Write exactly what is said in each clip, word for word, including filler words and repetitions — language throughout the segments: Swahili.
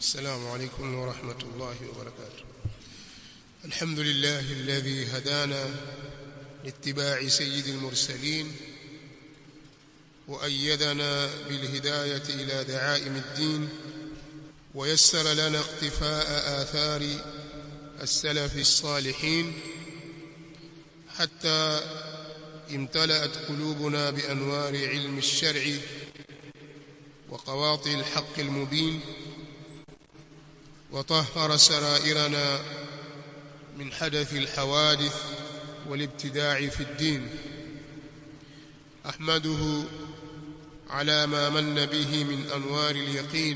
السلام عليكم ورحمة الله وبركاته. الحمد لله الذي هدانا لاتباع سيد المرسلين وأيدنا بالهداية إلى دعائم الدين ويسر لنا اقتفاء آثار السلف الصالحين حتى امتلأت قلوبنا بأنوار علم الشرع وقواطع الحق المبين وطهر سرائرنا من حدث الحوادث والابتداع في الدين. أحمده على ما من به من أنوار اليقين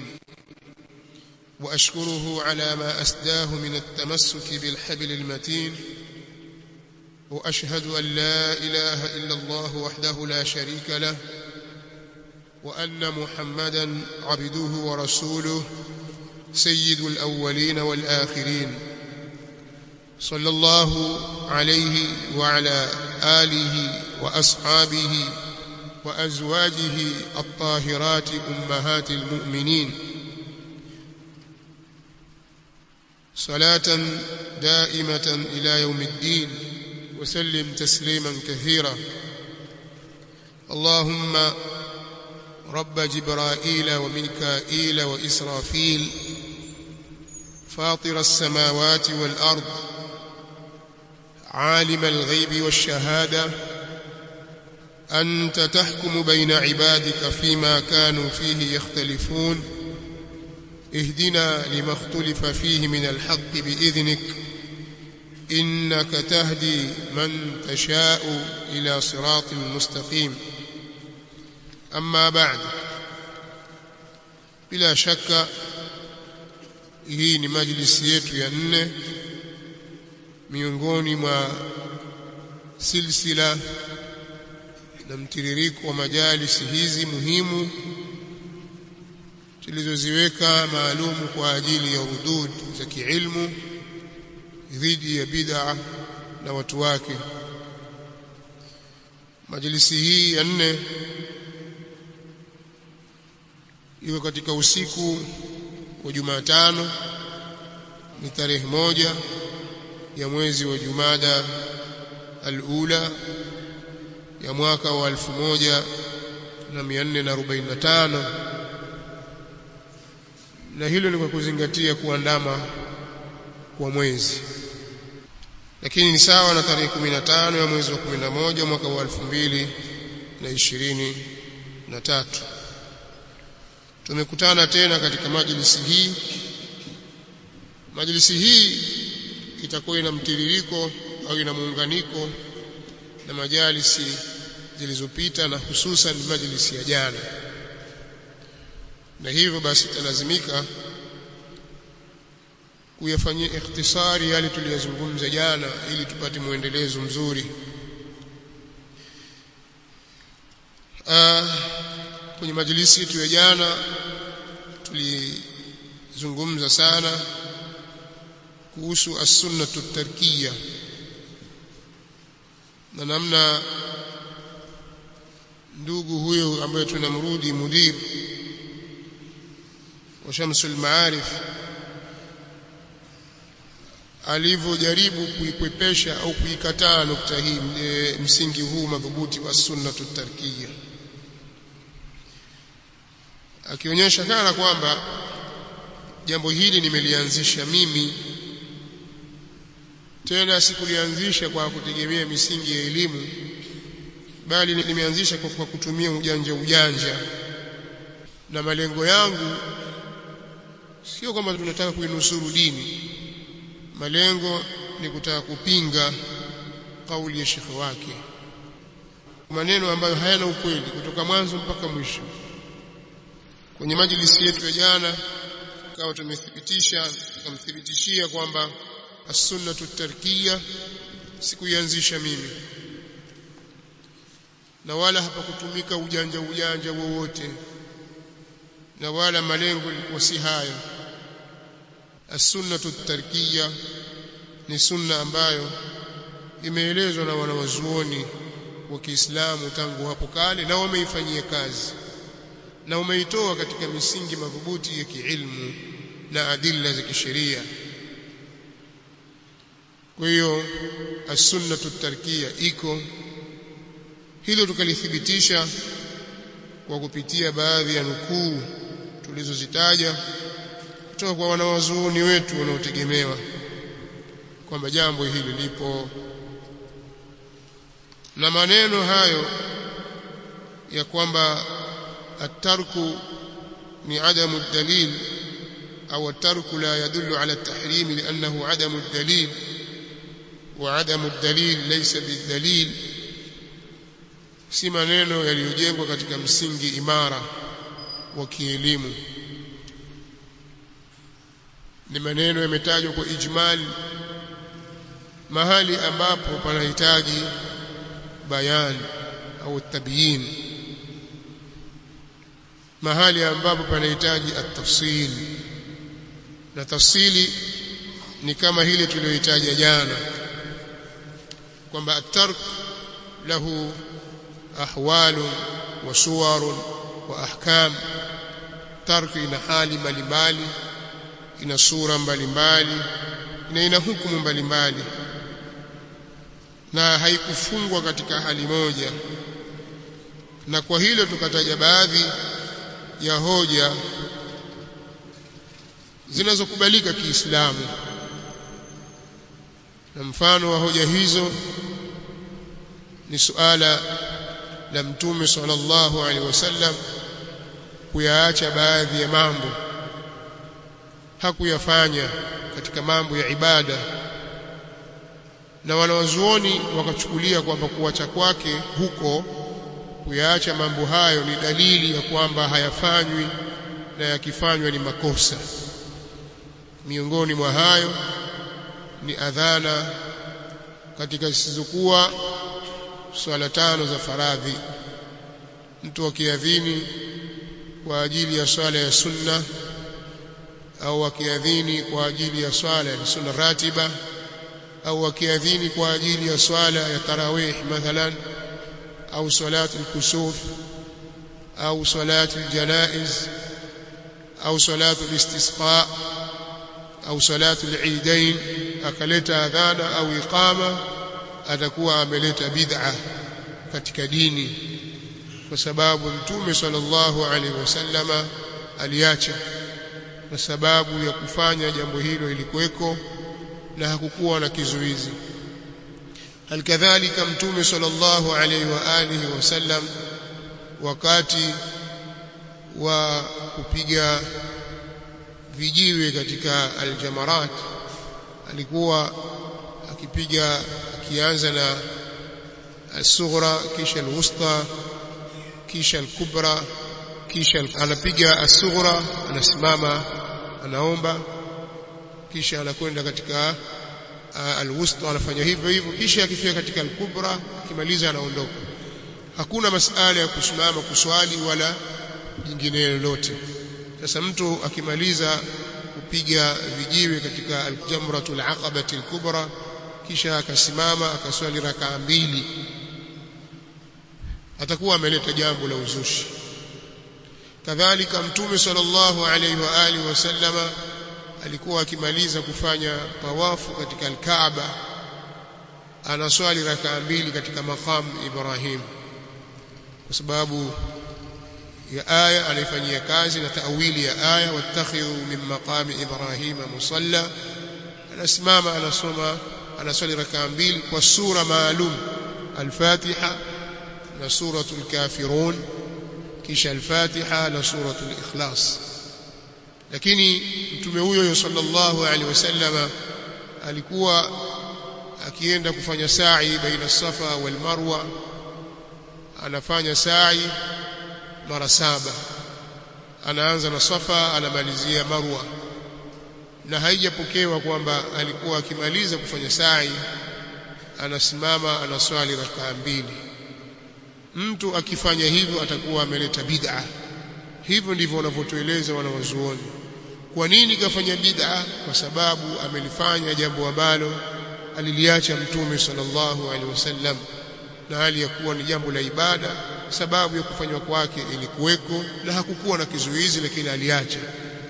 وأشكره على ما أسداه من التمسك بالحبل المتين وأشهد أن لا إله إلا الله وحده لا شريك له وأن محمدا عبده ورسوله سيد الأولين والآخرين صلى الله عليه وعلى آله وأصحابه وأزواجه الطاهرات أمهات المؤمنين صلاة دائمة إلى يوم الدين وسلم تسليما كثيرا. اللهم رب جبرائيل وميكائيل وإسرافيل فاطر السماوات والأرض عالم الغيب والشهادة أنت تحكم بين عبادك فيما كانوا فيه يختلفون اهدنا لما اختلف فيه من الحق بإذنك إنك تهدي من تشاء إلى صراط مستقيم. أما بعد، bila shaka hii ni majlisi yetu ya nne miongoni mwa silsila na mtiririko wa majalisi hizi muhimu tulizoziweka maalumu kwa ajili ya hudud za kiilmu dhidi ya bid'a na watu wake. Majlisi hii ya nne iko katika usiku wa Jumatano, ni tarehe moja ya mwezi wa Jumada al-Ula ya mwaka wa elfu moja na mia nne na arobaini na tano, na hilo ni kwa kuzingatia kuandama kwa mwezi, lakini ni sawa na tarehe kumi na tano ya mwezi wa kumi na moja mwaka wa elfu mbili na ishirini na tatu. Tumekutana tena katika majlisi hii. Majlisi hii itakuwa ina mtiririko au ina muunganiko na majalisi zilizopita na hususan majlisi ya jana, na hivyo basi talazimika kuyafanyia ikhtisari yale tuliyozungumza jana ili tupate muendelezo mzuri. Ah, kwenye majlisi yetu ya jana tulizungumza sana kuhusu as-sunnatu at-tarkiyya na namna ndugu huyo ambaye tunamrudi mudir wa Shamsul Maarif alivyojaribu kuikwepesha au kuikataa nukta hii, msingi huu madhubuti wa sunnatu at-tarkiyya, akionyesha kana kwamba jambo hili nimelianzisha mimi, tena sikulianzisha kwa kutegemea misingi ya elimu, bali nimeanzisha kwa kutumia ujanja ujanja, na malengo yangu sio kwamba tunataka kuinusuru dini. Malengo ni kutaka kupinga kauli ya shekhi wake, maneno ambayo hayana ukweli kutoka mwanzo mpaka mwisho. Kwenye majlisi yetu ya jana kama tumethibitisha, tukamthibitishia kwamba as-sunnatu at-tarkiyya sikuianzisha mimi, na wala hapakutumika ujanja ujanja wowote, na wala malengo yalikuwa si hayo. As-sunnatu at-tarkiyya ni sunna ambayo imeelezwa na wanawazuoni wa Kiislamu tangu hapo kale, na wameifanyia kazi na umeitoa katika misingi madhubuti ya kiilmu na adilla za kisheria. Kwa hiyo as-sunnatu tarkia iko, hilo tukalithibitisha kwa kupitia baadhi ya nukuu tulizozitaja kutoka kwa wanawazuoni wetu wanaotegemewa kwamba jambo hili lipo. Na maneno hayo ya kwamba at-tarku ni adamu ad-dalil au at-tarku la yadullu ala at-tahrim li'annahu adamu ad-dalil wa adamu ad-dalil laysa bid-dalil, si maneno yaliyojengwa katika msingi imara wa kielimu. Ni maneno yametajwa kwa ijmali mahali ambapo panahitaji bayan au tabyin, mahali ambapo panahitaji at-tafsil. Na tafsili ni kama hili tuliyohitaji jana kwamba at-tark lahu ahwal wa suwar wa ahkam. Tark ina hali mbalimbali, ina sura mbalimbali, na ina hukumu mbalimbali, na haikufungwa katika hali moja. Na kwa hilo tukataja baadhi ya hoja zinazokubalika Kiislamu, na mfano wa hoja hizo ni suala la Mtume sallallahu alaihi wasallam kuyaacha baadhi ya mambo, hakuyafanya katika mambo ya ibada, na wanawazuoni wakachukulia kwamba kuacha kwake huko, kuyaacha mambo hayo, ni dalili ya kwamba hayafanywi na yakifanywa ni makosa. Miongoni mwa hayo ni adhana katika zisizokuwa swala tano za faradhi. Mtu akiadhini kwa ajili ya swala ya sunna au akiadhini kwa ajili ya swala ya sunna ratiba au akiadhini kwa ajili ya swala ya tarawih mathalan au salatu al-kusuf au salatu al-janaiz au salatu al-istisqa au salatu al-eidain, akaleta adhana au iqama, atakuwa ameleta bid'a katika dini, kwa sababu Mtume sallallahu alaihi wasallama aliacha, na sababu ya kufanya jambo hilo ilikuweko na hakukuwa na kizuizi. Halikadhalika Mtume sallallahu alaihi wa alihi wasallam wakati wa kupiga vijiwe katika aljamarat alikuwa akipiga, akianza na as-sughra kisha al-wusta kisha al-kubra, kisha anapiga as-sughra, anasimama anaomba, kisha anakwenda katika al-wusta, anafanya hivyo hivyo, kisha akifika katika al-kubra akimaliza anaondoka. Hakuna masala ya kusimama kuswali wala jingine lolote. Sasa mtu akimaliza kupiga vijiwe katika al-jamratul aqabati al-kubra kisha akasimama akaswali rakaa mbili, atakuwa ameleta jambo la uzushi. Kadhalika Mtume sallallahu alaihi wa alihi wasallama alikuwa akimaliza kufanya tawafu katika al-Kaaba anaswali rakaa mbili katika maqam Ibrahim, kwa sababu ya aya alifanyia kazi na taawili ya aya wattakhidhu min maqami Ibrahima musalla. Anasimama anasoma, anaswali rakaa mbili kwa sura maalum, al-Fatiha na suratul Kafirun, kisha al-Fatiha na suratul Ikhlas. Lakini mtume huyo sallallahu alaihi wasallama alikuwa akienda kufanya sa'i baina Safa wal Marwa, anafanya sa'i mara saba, anaanza na Safa anamalizia Marwa, na haijapokewa kwamba alikuwa akimaliza kufanya sa'i anasimama anaswali rakaa mbili. Mtu akifanya hivyo atakuwa ameleta bid'a. Hivyo ndivyo wanavyotueleza wanawazuoni. Kwa nini kafanya bid'a? Kwa sababu amelifanya jambo ambalo aliliacha Mtume sallallahu alaihi wasallam, na hali ya kuwa ni jambo la ibada. Sababu ya kufanywa kwake ilikuweko na hakukuwa na kizuizi, lakini aliacha.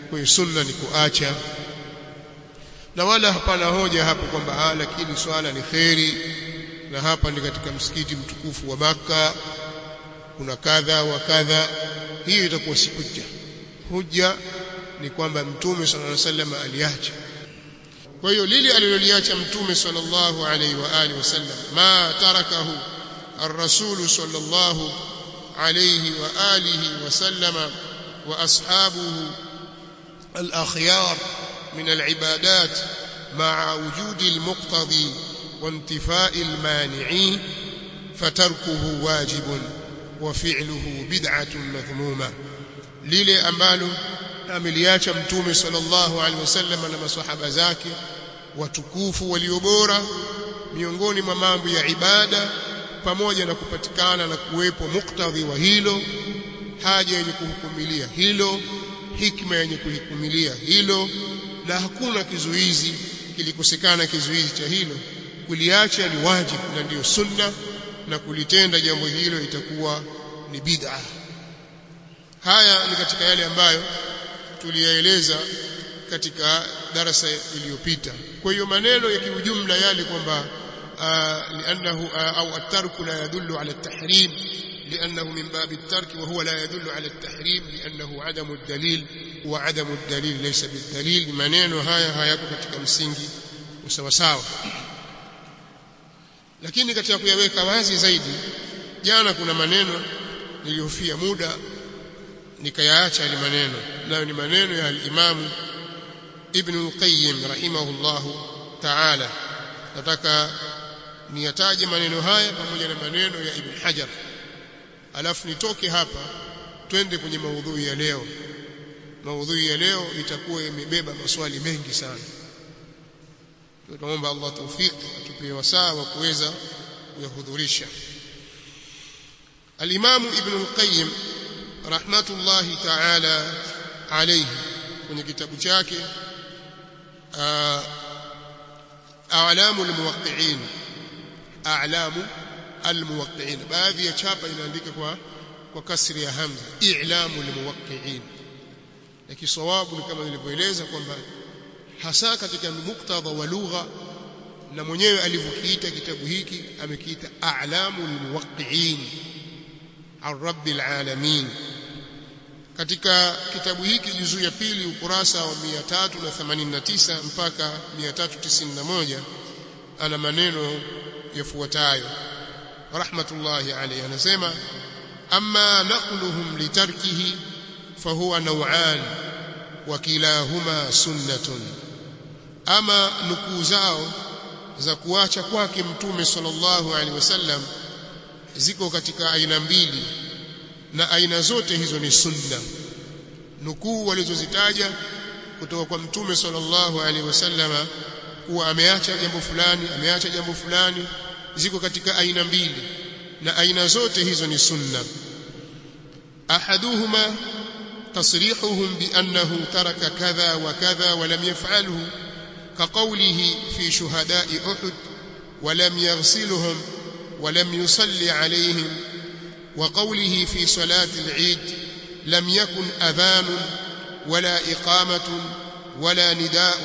Kwa hiyo sunna ni kuacha, na wala hapana hoja hapo kwamba ah lakini swala ni khairi na hapa ni katika msikiti mtukufu wa Makka kuna kadha wa kadha. Hiyo itakuwa si hujja. Hujja ni kwamba Mtume sallallahu alaihi wasallam aliacha. Kwa hiyo lile aliloliacha Mtume sallallahu alaihi wa alihi wasallam, ma tarakahu ar-rasul sallallahu alaihi wa alihi wasallama wa ashabuhu al-akhyar min al-ibadat ma'a wujudi al-muqtadi wa intifa'i al-mani'i fatarkuhu wajibun wa fi'luhu bid'atun madhmuma. Lile ambalo ameliacha Mtume sallallahu alaihi wasallam na maswahaba zake watukufu waliobora miongoni mwa mambo ya ibada, pamoja na kupatikana na kuwepo muktadhi wa hilo, haja yenye kuhukumilia hilo, hikma yenye kuhukumilia hilo, na hakuna kizuizi kilikosekana kizuizi cha hilo, kuliacha ni wajibu na ndiyo sunna, na kulitenda jambo hilo itakuwa ni bid'a. Haya ni katika yale ambayo tuliyaeleza katika darasa iliyopita. Kwa hiyo maneno ya kiujumla yale kwamba li'annahu au at-tarku la yadullu ala at-tahrim li'annahu min bab at-tark wa huwa la yadullu ala at-tahrim li'annahu adamu ad-dalil wa adamu ad-dalil laysa bid-dalil, maneno haya hayako katika msingi usawa sawa. Lakini katika kuyaweka wazi zaidi, jana kuna maneno niliyofia muda nikayaacha ile maneno, nayo ni maneno ya al-Imam Ibn al-Qayyim rahimahullahu ta'ala. Nataka niyataje maneno haya pamoja na maneno ya Ibn Hajar, alafu nitoke hapa twende kwenye maudhui ya leo. Maudhui ya leo itakuwa imebeba maswali mengi sana. Tunaomba Allah tawfik atupe wasaa wa kuweza kuyahudhurisha. Al-Imam Ibn al-Qayyim rahmatullahi ta'ala alayhi kwenye kitabu chake A'lamu al-Muwaqqi'in, A'lamu al-Muwaqqi'in, baadhi ya chapa inaandika kwa kwa kasri ya hamza I'lamu al-Muwaqqi'in, lakini sawabu ni kama nilivyoeleza kwamba hasa katika muktadha wa lugha, na mwenyewe alivyokiita kitabu hiki amekiita A'lamu al-Muwaqqi'in ar-Rabbil alamin. Katika kitabu hiki juzuu ya pili ukurasa wa mia tatu themanini na tisa mpaka mia tatu tisini na moja ana maneno yafuatayo rahmatullahi alayhi. Anasema amma naqluhum litarkihi fahuwa naw'an wa kilahuma sunnatun, ama nukuu zao za kuacha kwake Mtume sallallahu alaihi wasallam ziko katika aina mbili, na aina zote hizo ni sunna. Nukuu walizozitaja kutoka kwa Mtume sallallahu alaihi wasallam kuwa ameacha jambo fulani, ameacha jambo fulani, ziko katika aina mbili, na aina zote hizo ni sunna. Ahaduhuma tasrihuhum bi annahu taraka kadha wa kadha wa lam yaf'alhu kaqawlihi fi shuhada'i Uhud wa lam yaghsiluhum wa lam yusalli alayhim وقوله في صلاة العيد لم يكن أذان ولا إقامة ولا نداء،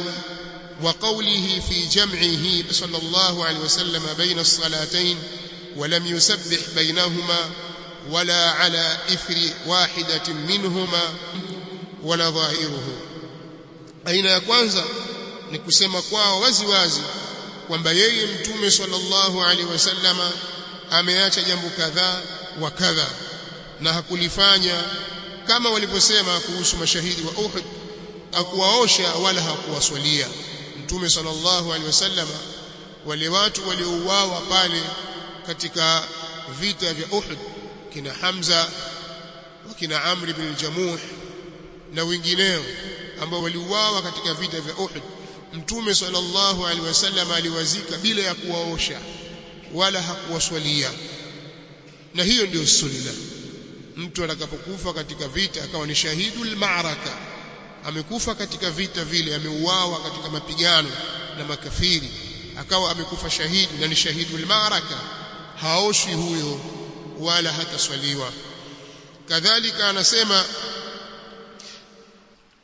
وقوله في جمعه صلى الله عليه وسلم بين الصلاتين ولم يسبح بينهما ولا على إثر واحدة منهما ونظائره. أين يكوانزا نكسما kwao wazi wazi kwamba yeye Mtume sallallahu alaihi wasallama ameacha jambo kadhaa wa kadha, na hakulifanya kama walivyosema kuhusu mashahidi wa Uhud, akuwaosha wala hakuwaswalia. Mtume sallallahu alaihi wasallam wale watu waliouawa pale katika vita vya Uhud, kina Hamza wa kina Amr ibn al-Jamuh na wengineo ambao waliuawa katika vita vya Uhud, Mtume sallallahu alaihi wasallam aliwazika bila ya kuwaosha wala hakuwaswalia. Na hiyo ndio sunna. Mtu atakapokufa katika vita akawa ni shahidul ma'raka, amekufa katika vita vile, ameuawa katika mapigano na makafiri, akawa amekufa shahidi na ni shahidul ma'raka, haoshi huyo wala hataswaliwa. Kadhalika anasema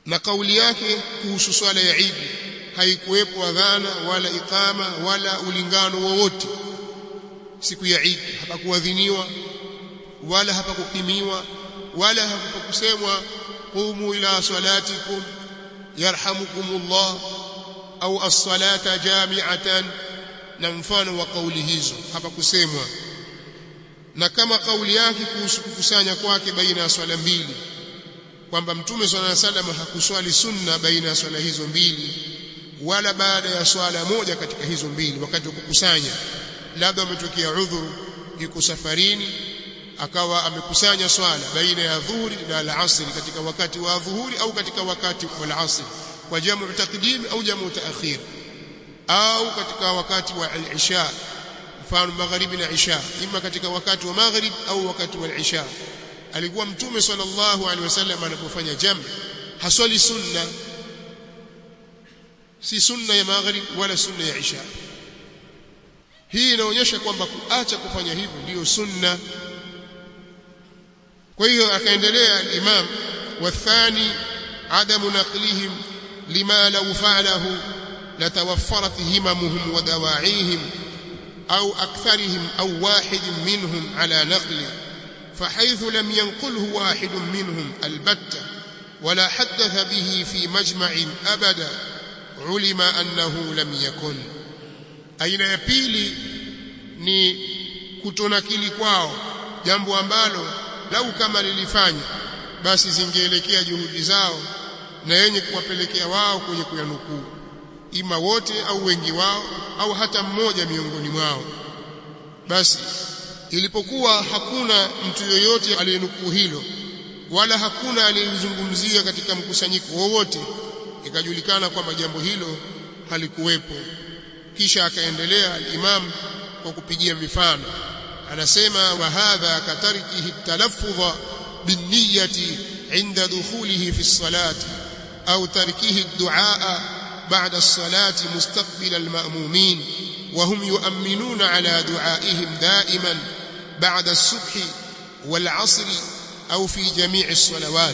na kauli yake kuhusu swala ya Eid haikuwepo adhana wala iqama wala ulingano wowote siku ya Eid, hapakuadhiniwa wala hapakukimiwa wala hapakusemwa qumu ila salatikum yarhamukumullah au as-salata jami'atan na mfano wa kauli hizo hapakusemwa. Na kama kauli yake kuhusu kukusanya kwake baina ya swala mbili kwamba Mtume swalla alayhi wasallam hakuswali sunna baina ya swala hizo mbili wala baada ya swala moja katika hizo mbili wakati wa kukusanya, labda umetokea udhuru, yuko safarini akawa amekusanya swala baina ya dhuhuri na al-asr katika wakati wa dhuhuri au katika wakati wa al-asr kwa jamu taqdim au jamu taakhir au katika wakati wa al-isha, mfano magharibi na isha, ima katika wakati wa maghrib au wakati wa al-isha. Alikuwa Mtume sallallahu alaihi wasallam anapofanya jamu haswali sunna, si sunna ya maghrib wala sunna ya isha. Hii inaonyesha kwamba kuacha kufanya hivyo ndio sunna. Kwa hiyo akaendelea al-Imam, wathani adamu naqlihim lima law fa'alahu latawaffarat himamuhum wa dawa'ihim au aktharihim au wahid minhum ala naqli فحيث لم ينقله واحد منهم البتة ولا حدث به في مجمع أبدا علم أنه لم يكن. aina ya pili ni kutonakili kwao jambo ambalo lau kama lilifanya basi zingeelekea juhudi zao na yenye kuwapelekea wao kwenye kuyanukuu, ima wote au wengi wao au hata mmoja miongoni mwao. Basi ilipokuwa hakuna mtu yoyote aliyenukuu hilo wala hakuna aliyezungumzia katika mkusanyiko wowote, ikajulikana kwamba jambo hilo halikuwepo. Kisha akaendelea al-Imam kwa kupigia mifano, anasema wa hadha katarikihi talaffudha binniyati inda dukhulihi fi as-salati au tarikihi ad-du'a ba'da as-salati mustaqbil al-ma'mumin wa hum yu'minuna ala du'aihim da'iman ba'da as-subhi wal-'asri أو في جميع الصلوات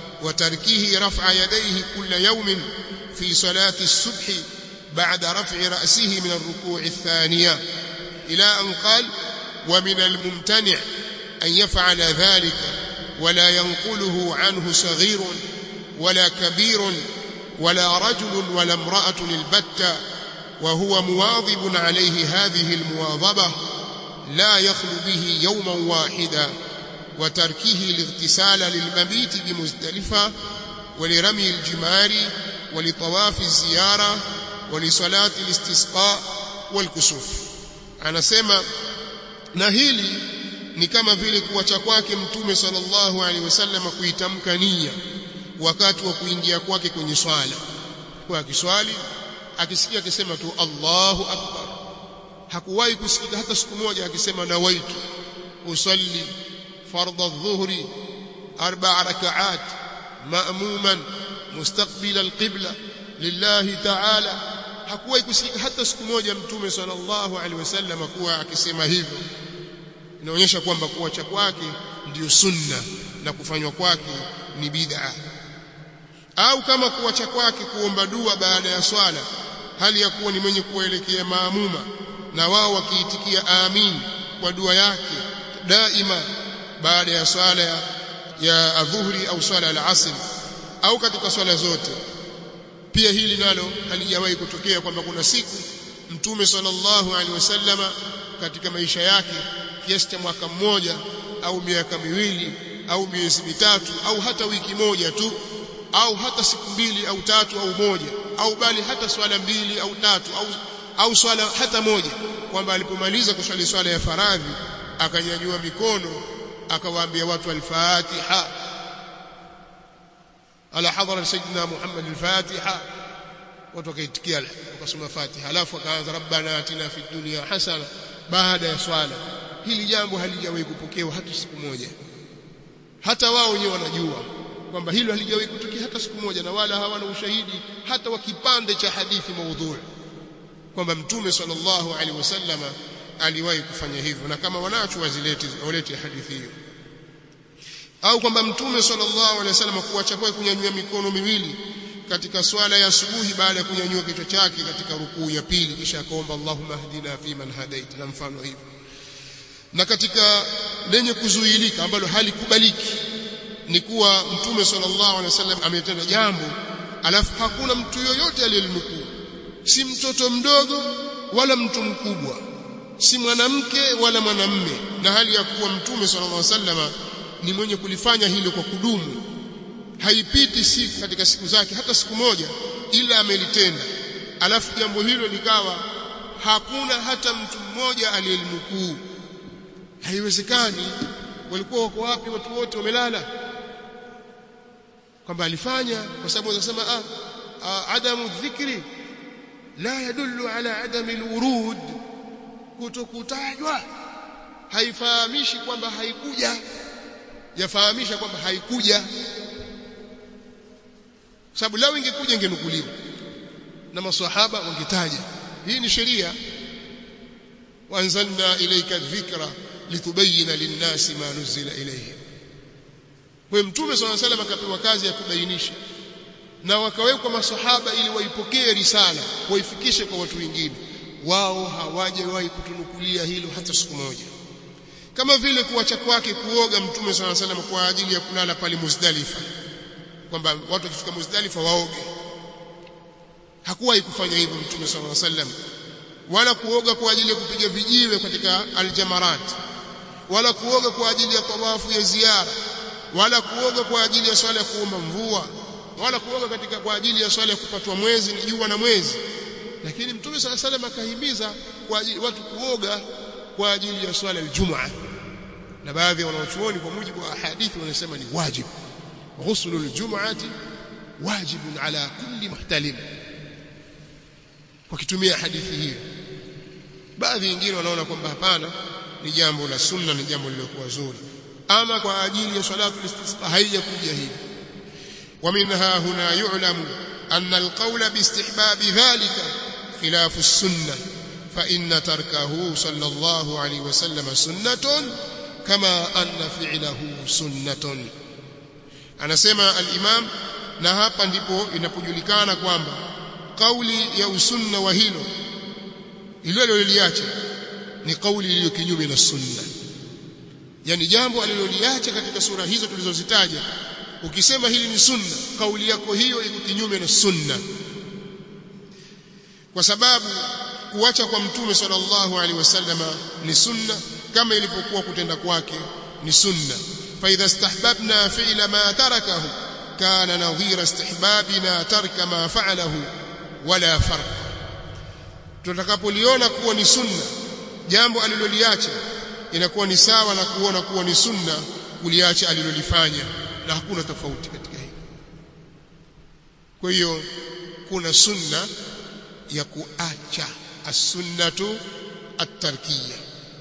وتركه رفع يديه كل يوم في صلاة الصبح بعد رفع رأسه من الركوع الثانية إلى أن قال ومن الممتنع أن يفعل ذلك ولا ينقله عنه صغير ولا كبير ولا رجل ولا امرأة البتة وهو مواظب عليه هذه المواظبة لا يخلو به يوما واحدا وتركه الاغتسال للمبيت بمزدلفة ولرمي الجمار ولطواف الزيارة ولصلاة الاستسقاء والكسوف. anasema na hili ni kama vile kuacha kwake Mtume sallallahu alaihi wasallam kuitamka nia wakati wa kuingia kwake kwenye swala. Kwa kiswali akisikia akisema tu Allahu akbar, hakuwahi kusikia hata siku moja akisema nawaitu usalli فرض الظهر أربع ركعات مأموما مستقبل القبلة لله تعالى. hakuwahi kusikia hata siku moja Mtume sallallahu alaihi wasallam kuwa akisema hivyo. Inaonyesha kwamba kuacha kwake ndiyo sunna na kufanywa kwake ni bid'a. Au kama kuacha kwake kuomba dua baada ya swala hali ya kuwa ni mwenye kuelekea maamuma na wao wakiitikia amin kwa dua yake daima baada ya swala ya, ya adhuhuri au swala al-asr au katika swala zote. Pia hili nalo halijawahi kutokea kwamba kuna siku Mtume sallallahu alaihi wasallama katika maisha yake kiasi cha mwaka mmoja au miaka miwili au miezi mitatu au hata wiki moja tu au hata siku mbili au tatu au moja au bali hata swala mbili au tatu au au swala hata moja, kwamba alipomaliza kuswali swala ya faradhi akanyanyua mikono akawaambia watu al-Fatiha ala hadhara sayyidina Muhammad al-Fatiha, watu wakaitikia wakasoma Fatiha, alafu akaanza rabbana atina fid dunya hasana baada ya swala. Hili jambo halijawahi kupokewa hata siku moja. Hata wao wenyewe wanajua kwamba hilo halijawahi kutokea hata siku moja, na wala hawana ushahidi hata wa kipande cha hadithi maudhui kwamba Mtume sallallahu alaihi wasallam aliwahi kufanya hivyo. Na kama wanacho wazilete walete hadithi hiyo. au kwamba mtume sallallahu alaihi wasallam kuacha kwa kunyanyua mikono miwili katika swala ya asubuhi baada ya kunyanyua kichwa chake katika rukuu ya pili kisha akaomba Allahumma hdina fi man hadait na mfano hivyo. Na katika lenye kuzuilika ambalo halikubaliki ni kuwa mtume sallallahu alaihi wasallam ametenda jambo alafu hakuna mtu yoyote aliyelinukuu, si mtoto mdogo wala mtu mkubwa, si mwanamke wala mwanamme, na hali ya kuwa mtume sallallahu alaihi wasallam ni mwenye kulifanya hilo kwa kudumu, haipiti siku katika siku zake hata siku moja ila amelitenda, alafu jambo hilo likawa hakuna hata mtu mmoja aliyelinukuu. Haiwezekani. Walikuwa wako wapi watu wote wamelala kwamba alifanya? Kwa sababu wanasema ah, ah adamu dhikri la yadullu ala adami alwurud, kutokutajwa haifahamishi kwamba haikuja, yafahamisha kwamba haikuja. Sababu lao ingekuja ingenukuliwa na maswahaba wangetaja. Hii ni sheria. wanzalna ilayka dhikra litubayyana lin-nasi ma nuzila ilayhim. Kwa mtume sallallahu alayhi wasallam akapewa kazi ya kubainisha, na wakawekwa maswahaba ili waipokee risala waifikishe kwa watu wengine. Wao hawajawahi kutunukulia hilo hata siku moja. Kama vile kuacha kwake kuoga mtume sallallahu alayhi wasallam kwa ajili ya kulala pale Muzdalifa, kwamba watu wakifika Muzdalifa waoge, hakuwahi kufanya hivyo mtume sallallahu alayhi wasallam. Wala kuoga kwa ajili ya kupiga vijiwe katika aljamarat, wala kuoga kwa ajili ya tawafu ya ziara, wala kuoga kwa ajili ya swala ya kuomba mvua, wala kuoga katika kwa ajili ya swala ya kupatwa mwezi ni jua na mwezi. Lakini mtume sallallahu alayhi wasallam akahimiza kwa ajili watu kuoga kwa ajili ya swala ya na baadhi ya wanachuoni kwa mujibu wa hadithi wanasema ni wajibu. Ghuslul jum'ati wajibun ala kulli muhtalim, kwa kitumia hadithi hiyo. Baadhi wengine wanaona kwamba hapana, ni jambo la sunna, ni jambo lilokuwa zuri. Ama kwa ajili ya salatu istisqa haijakuja hivi. ومنها هنا يعلم أن القول باستحباب ذلك خلاف السنة، فإن تركه صلى الله عليه وسلم سنة كما أن فعله سنة. anasema al-Imam, na hapa ndipo inapojulikana kwamba kauli ya usunna wa hilo hilo aliloliacha ni kauli iliyo kinyume na sunna. Yani jambo aliloliacha katika sura hizo tulizozitaja, ukisema hili ni sunna, kauli yako hiyo iko kinyume na sunna, kwa sababu kuacha kwa mtume sallallahu alaihi wasallam ni sunna kama ilivyokuwa kutenda kwake ni sunna. fa idha istahbabna fi'la ma tarakahu kana nadhira istihbabina tarka ma fa'alahu wala farq. Tutakapoliona kuwa ni sunna jambo aliloliacha, inakuwa ni sawa na kuona kuwa ni sunna kuliacha alilolifanya, na hakuna tofauti katika hili. Kwa hiyo kuna sunna ya kuacha, as-sunnatu at-tarkiyya,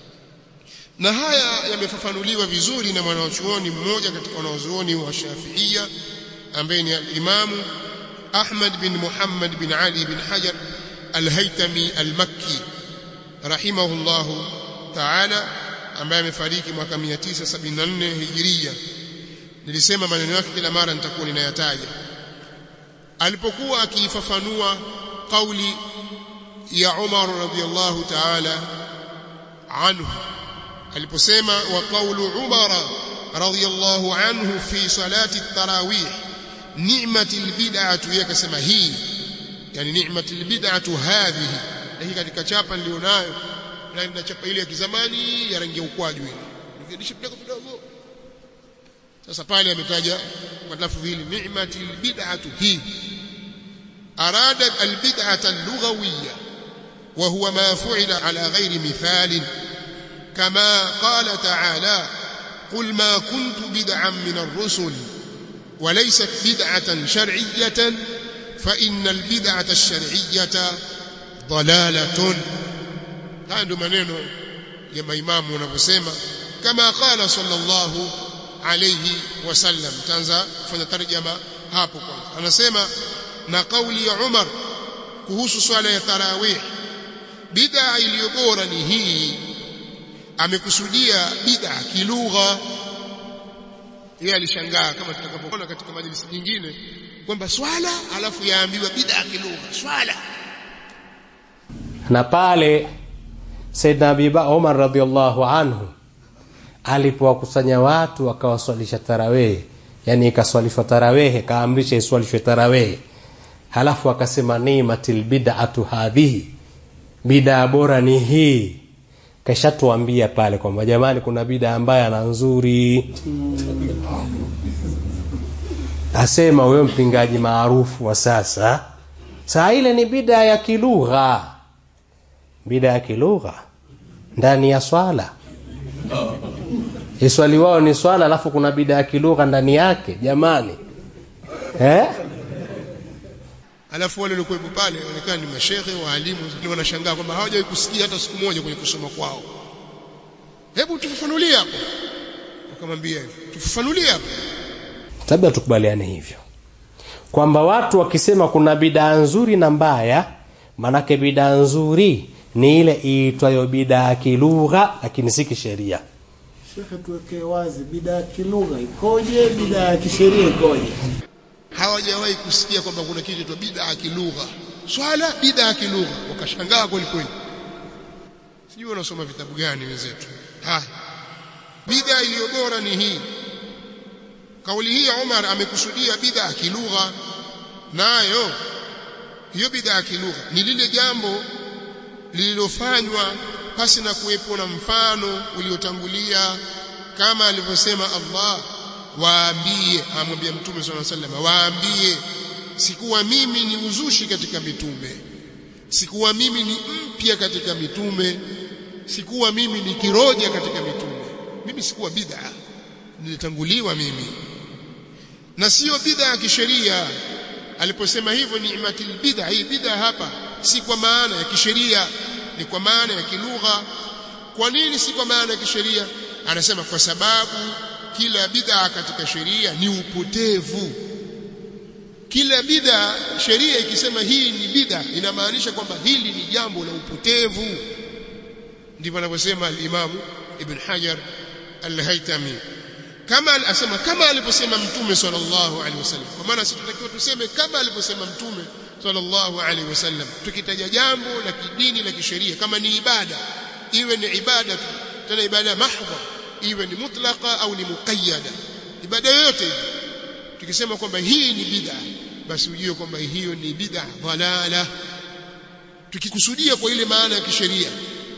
na haya yamefafanuliwa vizuri na mwanachuoni mmoja katika wanazuoni wa Shafi'iyya ambaye ni al-Imam Ahmad bin Muhammad bin Ali bin Hajar al-Haytami al-Makki rahimahullahu ta'ala, ambaye amefariki mwaka mia tisa sabini na nne Hijria. Nilisema maneno yake kila mara nitakuwa ninayataja. Alipokuwa akifafanua kauli ya Umar radhiyallahu ta'ala anhu, aliposema wa qawlu Umar radhiyallahu anhu fi salati at-tarawih ni'matil bid'atu, yakasema hii, yani ni'matil bid'atu hadhihi, hii katika chapa nilionayo, na ina chapa ile ya kizamani ya rangi ya ukwaju ile nifundishe kidogo kidogo. Sasa pale ametaja kwa lafzi hili ni'matil bid'atu hii, arada al-bid'ata al-lughawiyya wa huwa ma fu'ila ala ghairi mithal, kama qala ta'ala qul ma kuntu bid'an min ar-rusul wa laysat bid'atan shar'iyyatan fa innal bid'ata ash-shar'iyyata dalalatun. Haya ndio maneno ya maimamu wanavyosema, kama qala sallallahu alayhi wasallam. Tanza kufanya tarjama hapo kwanza. Anasema na kauli ya Umar kuhusu swala ya tarawih, bid'a iliyo bora ni hii. Amekusudia bid'a kilugha, yeye alishangaa kama tutakapoona katika majlisi nyingine kwamba swala alafu yaambiwa bid'a kilugha swala. Na pale Saidna Abi Umar radhiallahu anhu alipowakusanya watu akawaswalisha tarawih, yani ikaswalishwa tarawih, kaamrisha iswalishwe tarawih, halafu akasema ni'matil bid'atu hadhihi, bid'a bora ni hii. Kisha tuambia pale kwamba jamani kuna bid'a mbaya na nzuri. Asema wewe mpingaji maarufu wa sasa, saa ile ni bid'a ya kilugha. Bid'a ya kilugha ndani ya swala. Iswali wao ni swala alafu kuna bid'a ya kilugha ndani yake, jamani. Eh? Alafu wale walikuwa pale wanaonekana ni mashehe waalimu, ndio wanashangaa kwamba hawajawahi kusikia hata siku moja kwenye kusoma kwao. Hebu tufafanulie hapo. Wakamwambia hivi, tufafanulie hapo. Labda tukubaliane hivyo kwamba watu wakisema kuna bid'a nzuri na mbaya, manake bid'a nzuri ni ile iitwayo bid'a kilugha lakini si kisheria. Shekhe, tuweke wazi bid'a kilugha ikoje, bid'a kisheria ikoje? Hawajawahi kusikia kwamba kuna kitu cha bid'a kilugha. Swala bid'a kilugha, wakashangaa kweli kweli. Sijui wanasoma vitabu gani wenzetu. Ha. Bid'a iliyo bora ni hii. Kauli hii Umar amekusudia bid'a kilugha, nayo hiyo bid'a kilugha ni lile jambo lililofanywa pasi na kuwepo na mfano uliotangulia, kama alivyosema Allah, waambie, amwambia Mtume sallallahu alaihi wasallam, waambie sikuwa mimi ni uzushi katika mitume, sikuwa mimi ni mpya katika mitume, sikuwa mimi ni kiroja katika mitume. Mimi sikuwa bid'a, nilitanguliwa mimi. Na sio bid'a ya kisheria. Aliposema hivyo ni'matil bid'a, hii bid'a hapa si kwa maana ya kisheria, ni kwa maana ya kilugha. Kwa nini si kwa maana ya kisheria? Anasema kwa sababu kila bid'a katika sheria ni upotevu. Kila bid'a, sheria ikisema hii ni bid'a, inamaanisha kwamba hili ni jambo la upotevu. Ndivyo anavyosema al-Imam Ibn Hajar al-Haytami. Kama asema kama aliposema Mtume sallallahu alaihi wasallam. Kwa maana sisi tunatakiwa tuseme kama aliposema Mtume sallallahu alaihi wasallam. Tukitaja jambo la kidini la kisheria, kama ni ibada, iwe ni ibada tena ibada mahdha, iwe ni mutlaqa au ni muqayyada, ibada yoyote tukisema kwamba hii ni bid'a, basi ujue kwamba hiyo ni bid'a dhalala, tukikusudia kwa ile maana ya kisheria.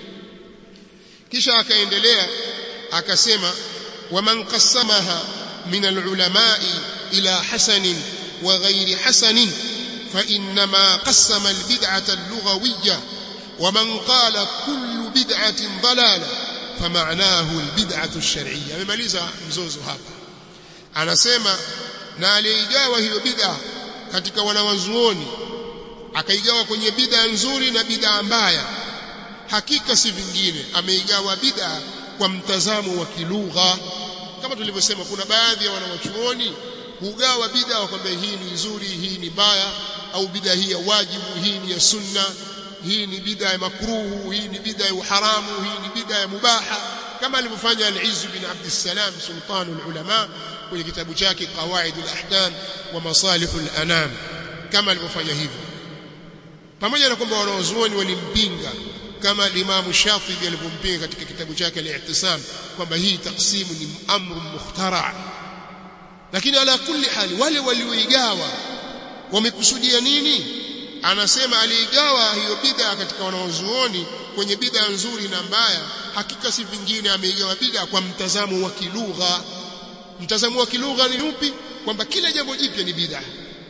Kisha akaendelea akasema ومن قسمها من العلماء إلى حسن وغير حسن فإنما قسم البدعة اللغوية، ومن قال كل بدعة ضلالة فمعناه البدعة الشرعية. ممaliza mzozo hapa. Anasema na aliigawa hiyo bid'a katika wanawazuoni, akaigawa kwenye bid'a nzuri na bid'a mbaya. Hakika si vingine, ameigawa bid'a kwa mtazamo wa kilugha. Kama tulivyosema, kuna baadhi ya wanawachuoni hugawa bid'a kwamba hii ni nzuri, hii ni mbaya, au bid'a hii ya wajibu, hii ni ya sunna, hii ni bid'a ya makruhu, hii ni bid'a ya haramu, hii ni bid'a ya mubaha, kama alivyofanya Al-Izz bin Abd Salam Sultanul Ulama kwenye kitabu chake Qawaidul Ahkam wa Masalihul Anam, kama alivyofanya hivyo. Pamoja na kwamba wanawazuoni walimpinga, kama Imam Shatibi alivyompinga katika kitabu chake Al-I'tisam kwamba hii taksimu ni amru mukhtara, lakini ala kulli hali wale walioigawa wamekusudia nini? Anasema aliigawa hiyo bid'a katika wanawazuoni kwenye bid'a nzuri na mbaya, hakika si vingine, ameigawa bid'a kwa mtazamo wa kilugha. Mtazamo wa kilugha ni upi? Kwamba kila jambo jipya ni bid'a,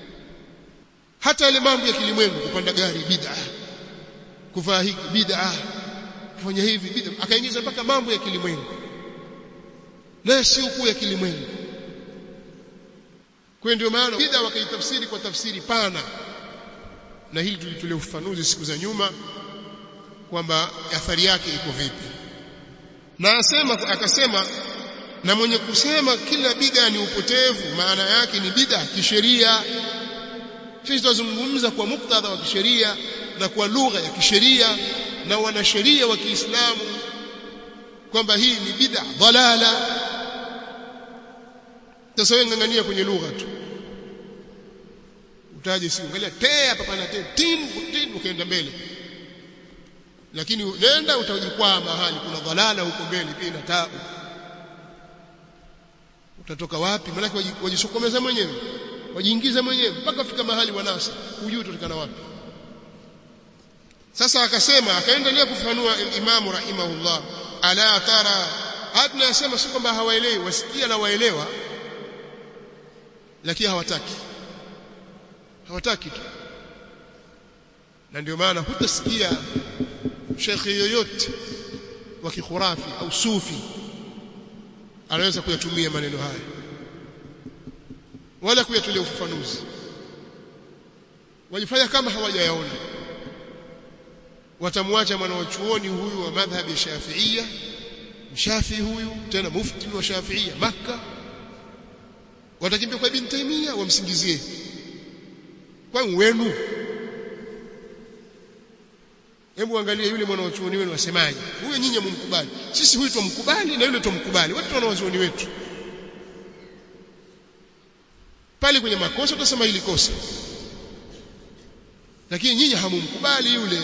hata ile mambo ya kilimwengu, kupanda gari bid'a, kuvaa hiki bid'a, kufanya hivi bid'a, akaingiza mpaka mambo ya kilimwengu na sio kuu ya kilimwengu. Kwa ndio maana bid'a wakaitafsiri kwa tafsiri pana, na hili tulitolea ufafanuzi siku za nyuma kwamba athari yake iko vipi. Na asema akasema na mwenye kusema kila bid'a ni upotevu, maana yake ni bid'a kisheria. Sisi tunazungumza kwa muktadha wa kisheria na kwa lugha ya kisheria na wanasheria wa Kiislamu kwamba hii ni bid'a dhalala. Sasa wewe ngangania kwenye lugha tu, utaje si angalia te hapa pana te tin tin ukaenda mbele, lakini nenda utajikwaa mahali kuna dhalala huko mbele pia na taabu. Utatoka wapi? Maana wajisokomeza mwenyewe, wajiingiza mwenyewe mpaka fika mahali wanasa, hujui utotokana wapi. Sasa akasema, akaendelea kufanua Imam rahimahullah, ala tara, hadna yasema si kwamba hawaelewi, wasikia na waelewa, lakini hawataki hawataki tu. Na ndio maana hutasikia shekhi yoyote wa kikhurafi au sufi anaweza kuyatumia maneno haya wala kuyatolea ufafanuzi, wajifanya kama hawajayaona. Watamwacha mwanachuoni huyu wa madhhabi Shafi'ia, Shafi huyu tena mufti wa Shafi'ia Makka, watakimbia kwa Ibn Taymiyyah wamsingizie kwa wenu. Hebu angalia yule mwanachuoni wenu wasemaje. Huyo nyinyi mumkubali, sisi huyu tumkubali na yule tumkubali, watu wanawazuoni wetu. Pale kwenye makosa tutasema hili kosa, lakini nyinyi hamumkubali yule.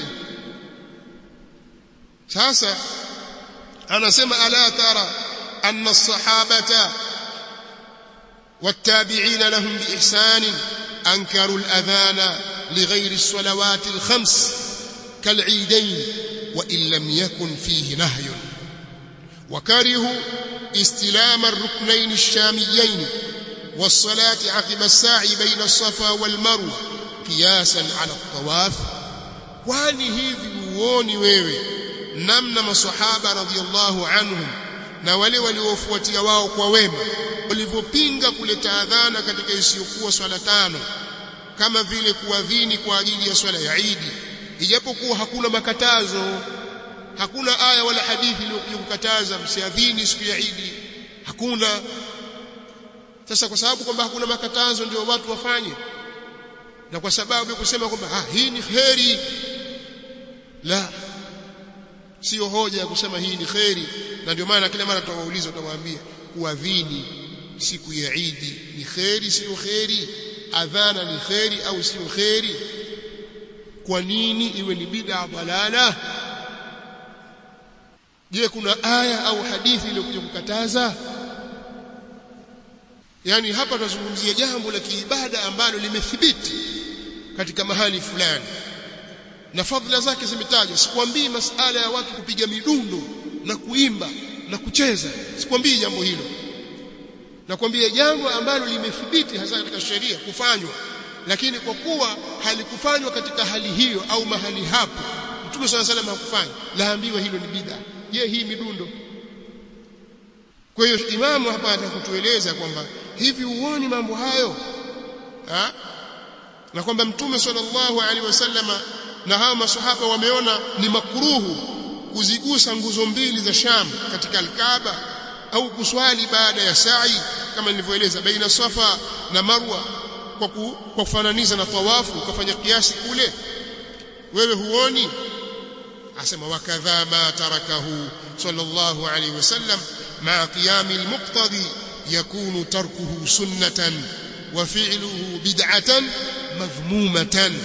Sasa anasema ala tara anna as-sahabata wat-tabi'ina lahum bi ihsan ankaru al-adhana li ghayri as-salawat al-khams kal-'iidayn wa in lam yakun fihi nahyun wa karihu istilam ar-ruknayn ash-shamiyyayn was-salati 'aqiba as-sa'i bayna as-safa wal-marwa qiyasan 'ala at-tawaf. Kwani hivi uoni wewe namna maswahaba radhiyallahu anhum na wale waliofuatia wao kwa wema walivyopinga kuleta adhana katika isiyokuwa swala tano, kama vile kuadhini kwa ajili ya swala ya Eid, ijapokuwa hakuna makatazo, hakuna aya wala hadithi iliyokataza msiadhini siku ya Eid, hakuna. Sasa kwa sababu kwamba hakuna makatazo ndio watu wafanye, na kwa sababu ya kusema kwamba ah, hii ni kheri, la, sio hoja ya kusema hii ni kheri. Na ndio maana kila mara tutawauliza, tutawaambia kuadhini siku ya Eid ni kheri sio kheri, adhana ni kheri au sio kheri? Kwa nini iwe ni bid'a balala? Je, kuna aya au hadithi iliyokuja kukataza? Yani hapa tunazungumzia jambo la kiibada ambalo limethibiti katika mahali fulani na fadhila zake zimetajwa. Sikwambii masala ya watu kupiga midundo na kuimba na kucheza, sikwambii jambo hilo. Nakwambia jambo ambalo limethibiti hasa katika sheria kufanywa, lakini kwa kuwa halikufanywa katika hali hiyo au mahali hapo, Mtume swalla salam hakufanya, laambiwa hilo ni bid'a. Je, hii midundo? Kwa hiyo imamu hapa atakutueleza kwamba hivi uone mambo hayo ha? Na kwamba Mtume sallallahu alaihi wasallama na hao maswahaba wameona ni makruhu kuzigusa nguzo mbili za Sham katika al-Kaaba au kuswali baada ya sa'i kama nilivyoeleza baina Safa na Marwa kwa kwa kufananiza na tawafu, ukafanya kiasi kule. Wewe huoni? Asema wakadha ma tarakahu sallallahu alayhi wasallam ma qiyami al-muqtadi yakunu tarkuhu sunnatan wa fi'luhu bid'atan madhmumatan.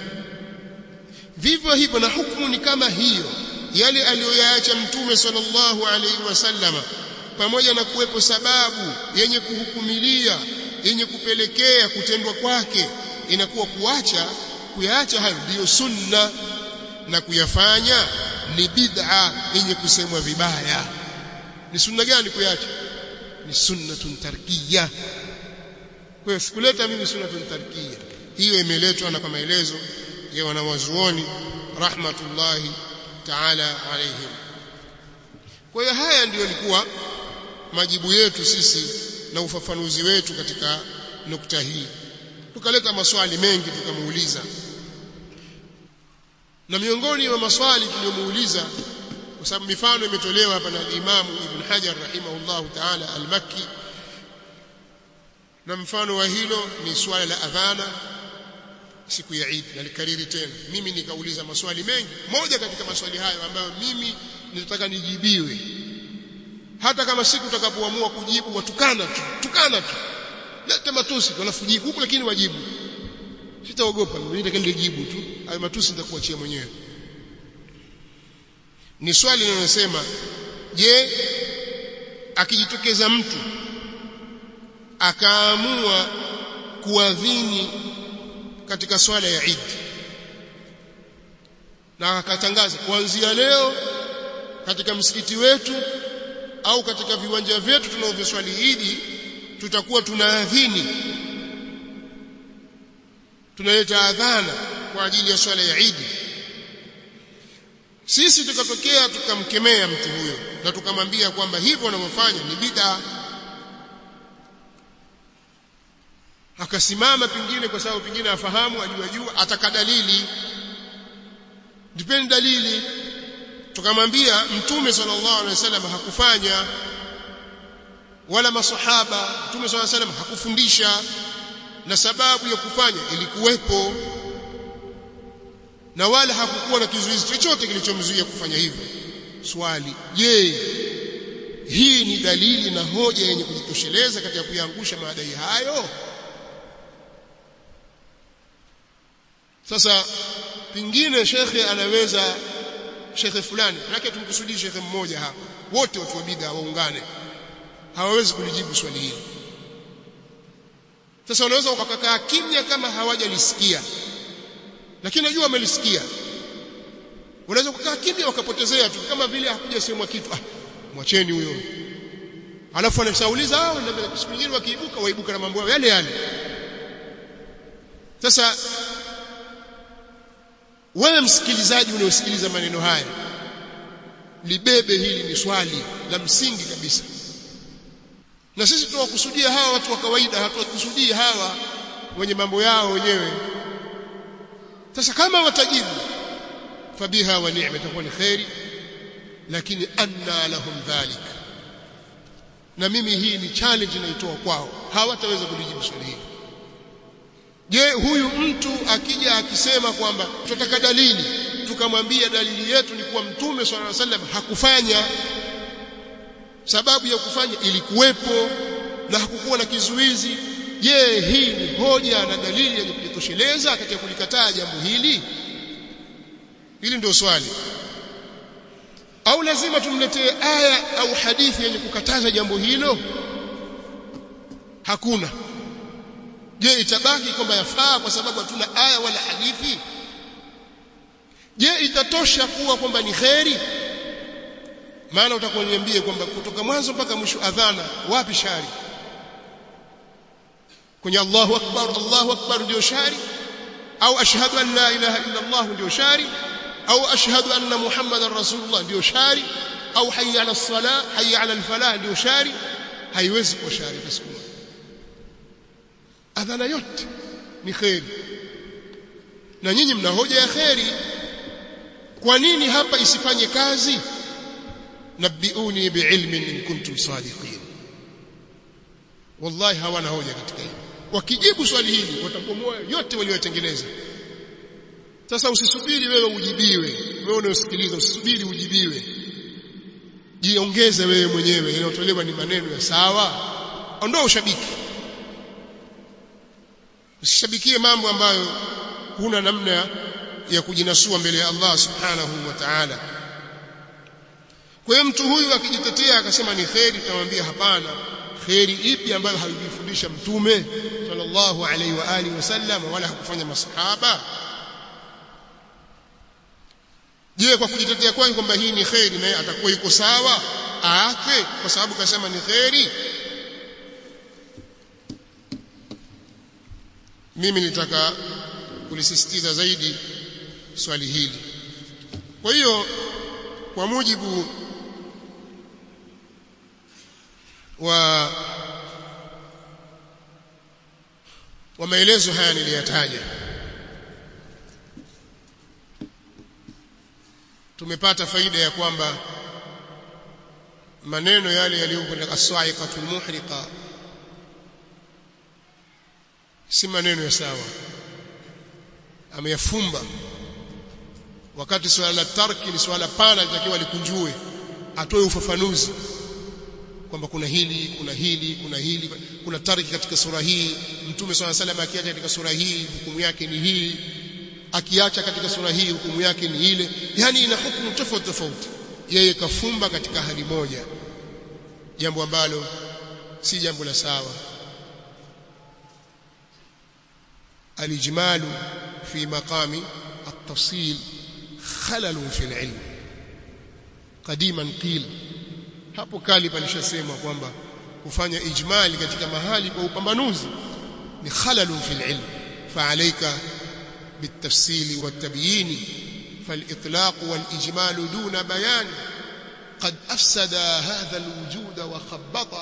Vivyo hivyo na hukumu ni kama hiyo, yale aliyoyaacha Mtume sallallahu alaihi wasallama, pamoja na kuwepo sababu yenye kuhukumilia yenye kupelekea kutendwa kwake, inakuwa kuacha kuyaacha hayo ndiyo sunna, na kuyafanya ni bid'a yenye kusemwa vibaya. Ni sunna gani kuyaacha? Ni sunnatun tarkiyya. Kwa hiyo sikuleta mimi sunnatun tarkiyya, hiyo imeletwa na kwa maelezo ya wanawazuoni rahmatullahi ta'ala alayhim. Kwa hiyo haya ndiyo ilikuwa majibu yetu sisi na ufafanuzi wetu katika nukta hii. Tukaleta maswali mengi tukamuuliza, na miongoni mwa maswali tuliyomuuliza, kwa sababu mifano imetolewa hapa na Imam Ibn Hajar rahimahullahu ta'ala al-Makki, na mfano wa hilo ni swala la adhana siku ya Eid. Nalikariri tena, mimi nikauliza maswali mengi. Moja katika maswali hayo ambayo mimi nilitaka nijibiwe, hata kama siku utakapoamua kujibu watukana tu tukana tu, leta matusi alafu jibu huko, lakini wajibu. Sitaogopa mimi, nitakwenda jibu tu, hayo matusi nitakuachia mwenyewe. Ni swali linalosema, je, akijitokeza mtu akaamua kuadhini katika swala ya Eid na akatangaza kuanzia leo katika msikiti wetu au katika viwanja vyetu tunavyoswali Eid tutakuwa tunaadhini, tunaleta adhana kwa ajili ya swala ya Eid, sisi tukatokea tukamkemea mtu huyo na tukamwambia kwamba hivyo wanavyofanya ni bid'a, akasimama pingine kwa sababu pingine afahamu ajua jua atakadalili, dipeni dalili, tukamwambia Mtume sallallahu alaihi wasallam hakufanya wala masahaba, Mtume sallallahu alaihi wasallam hakufundisha, na sababu ya kufanya ilikuwepo na wala hakukuwa na kizuizi chochote kilichomzuia kufanya hivyo. Swali, je, hii ni dalili na hoja yenye kujitosheleza katika kuyaangusha madai hayo? Sasa pingine shekhe anaweza, shekhe fulani, lakini tumkusudie shekhe mmoja hapa, wote watu wa bid'a waungane, hawawezi kulijibu swali hili. Sasa wanaweza wakakaa kimya kama hawajalisikia, lakini najua wamelisikia. Wanaweza kukaa kimya wakapotezea tu kama vile hakuja semwa kitu, ah mwacheni huyo, alafu anasauliza hao, na siku nyingine wakiibuka waibuka na mambo yao yale yale. Sasa wewe msikilizaji unaosikiliza maneno haya, libebe hili ni swali la msingi kabisa, na sisi tunawakusudia hawa watu wa kawaida, hatuwakusudii hawa wenye mambo yao wenyewe. Sasa kama watajibu fabiha wa ni'ma, itakuwa ni khairi, lakini anna lahum dhalik, na mimi hii ni challenge naitoa kwao, hawataweza kulijibu swali hili. Je, huyu mtu akija akisema kwamba tunataka dalili, tukamwambia dalili yetu ni kuwa Mtume swalla Allahu alayhi wasallam hakufanya, sababu ya kufanya ilikuwepo na hakukuwa na kizuizi, je, hii ni hoja na dalili yenye kujitosheleza katika kulikataa jambo hili? Hili ndio swali. Au lazima tumletee aya au hadithi yenye kukataza jambo hilo? Hakuna. Je, itabaki kwamba yafaa kwa sababu hatuna aya wala hadithi? Je, itatosha kuwa kwamba ni khairi? Maana utakuwa niambie kwamba kutoka mwanzo mpaka mwisho adhana, wapi shari? Kwenye Allahu akbar, Allahu akbar ndio shari? Au ashhadu an la ilaha illa Allah ndio shari? Au ashhadu anna Muhammadar Rasulullah ndio shari? Au hayya ala as-salah, hayya ala al-falah ndio shari? Haiwezi kuwa shari basi. Adhana yote ni khairi, na nyinyi mna hoja ya khairi. Kwa nini hapa isifanye kazi? Nabiuni biilmin in kuntum sadiqin. Wallahi hawana hoja katika hili. Wakijibu swali hili watapomoa yote waliotengeneza. Sasa usisubiri wewe ujibiwe, wewe unaosikiliza usisubiri ujibiwe, jiongeze wewe mwenyewe. Yanayotolewa ni maneno ya sawa, ondoa ushabiki. Usishabikie mambo ambayo huna namna ya kujinasua mbele ya Allah subhanahu wa ta'ala. Kwa hiyo mtu huyu akijitetea akasema ni khairi, tutamwambia hapana, khairi ipi ambayo haijifundisha Mtume sallallahu alaihi wa alihi wasallam wala hakufanya masahaba? Je, kwa kujitetea kwake kwamba hii ni khairi, naye atakuwa yuko sawa aache kwa sababu kasema ni khairi? Mimi nitaka kulisisitiza zaidi swali hili. Kwa hiyo kwa mujibu wa wa maelezo haya niliyataja, tumepata faida ya kwamba maneno yale yaliyo katika as-sa'iqatul muhriqa si maneno ya sawa, ameyafumba, wakati swala la tarki ni swala pana litakiwa likunjue, atoe ufafanuzi kwamba kuna hili kuna hili kuna hili kuna tariki katika sura hii, Mtume swalla salam akiacha katika sura hii hukumu yake ni hii, akiacha katika sura hii hukumu yake ni ile, yani ina hukumu tofauti tofauti. Yeye kafumba katika hali moja, jambo ambalo si jambo la sawa. Al-ijmalu fi maqami at-tafsil khalalun fi al-ilm qadiman qila. Hapo kali palishasemwa kwamba kufanya ijmali katika mahali kwa upambanuzi ni khalalun fi al-ilm, fa alayka بالتفصيل والتبيين فالإطلاق والإجمال دون بيان قد أفسد هذا الوجود وخبط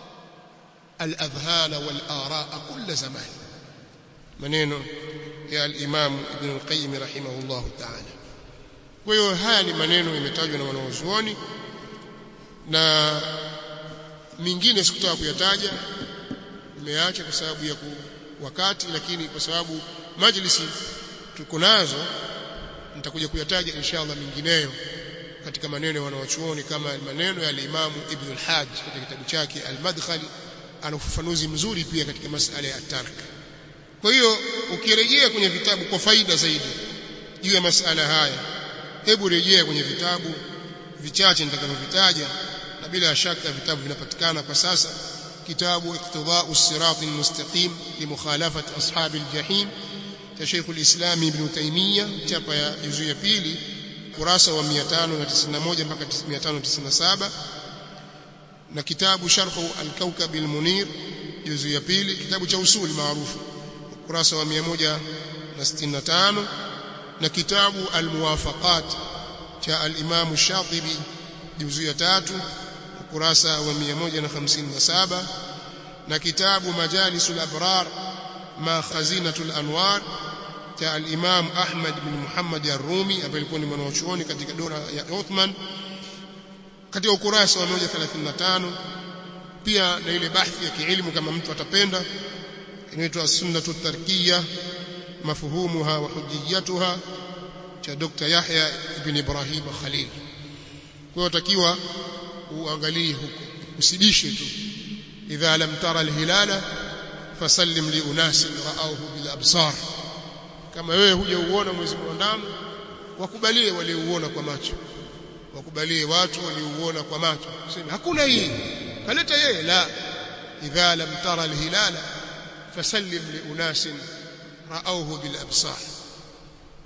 الأذهان والآراء كل زمان. منينو يا الإمام ابن القيم رحمه الله تعالى. ويو haya ni maneno imetajwa na wanazuoni na mingine sikutaka kuyataja, nimeacha kwa sababu ya wakati, lakini kwa sababu majlisi tuko nazo nitakuja kuyataja inshallah mingineyo katika maneno ya wanawachuoni, kama maneno ya Imam Ibn al-Hajj katika kitabu chake Al-Madkhali, ana ufafanuzi mzuri pia katika masala ya tark. Kwa hiyo ukirejea kwenye vitabu kwa faida zaidi juu ya masala haya, hebu rejea kwenye vitabu vichache nitakavyovitaja, na bila shaka vitabu vinapatikana kwa sasa. Kitabu Iqtida'u as-Sirati al-Mustaqim li mukhalafati ashabi al-Jahim cha Sheikh al-Islam Ibn Taymiyyah, chapa ya juzu ya pili, kurasa wa mia tano tisini na moja mpaka mia tano tisini na saba, na kitabu Sharh al-Kawkab al-Munir juzu ya pili, kitabu cha usul maarufu, kurasa wa mia moja sitini na tano, na kitabu al-Muwafaqat cha al-Imam Shatibi juzu ya tatu, kurasa wa mia moja hamsini na saba, na kitabu Majalisul Abrar ma Khazinatul Anwar cha al-Imam Ahmad bin Muhammad ar-Rumi ambaye alikuwa ni mwanachuoni katika dola ya Uthman, katika ukurasa wa mia moja thelathini na tano. Pia na ile bahthi ya kielimu kama mtu atapenda, inaitwa Sunnatu Tarkiyya mafhumuha wa hujjiyatuha cha Dr. Yahya ibn Ibrahim Khalil. Kwa hiyo takiwa uangalie huko, usidishe tu idha lam tara al-hilala fasallim li unas ra'awhu bil absar. Kama wewe hujauona mwezi mwandamo, wakubalie waliouona kwa macho, wakubalie watu waliouona kwa macho. Sema hakuna hii, kaleta yeye. La, idha lam tara al-hilala fasallim li unas ra'awhu bil absar.